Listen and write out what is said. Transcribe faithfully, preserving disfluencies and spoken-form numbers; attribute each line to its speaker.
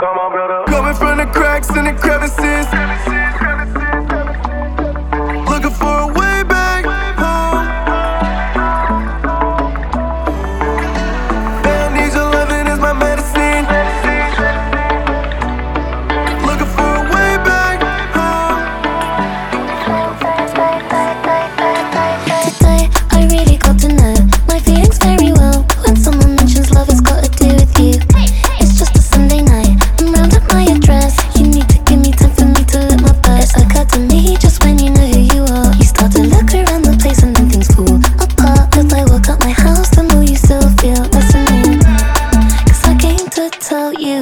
Speaker 1: Come on, brother.
Speaker 2: Coming from the cracks and the crevices, looking for a way back home. Man needs your loving is my medicine. Looking for a way back home.
Speaker 3: Today I really got to know my feelings very well. When someone mentions love, it's got to do with you. It's just a Sunday night, I'm round at my address. You need to give me time for me to look my best. It occurred to me just when you know who you are. You start to look around the place and then things fall apart. As I walk out my house, the more you still feel less than me. Cause I came to tell you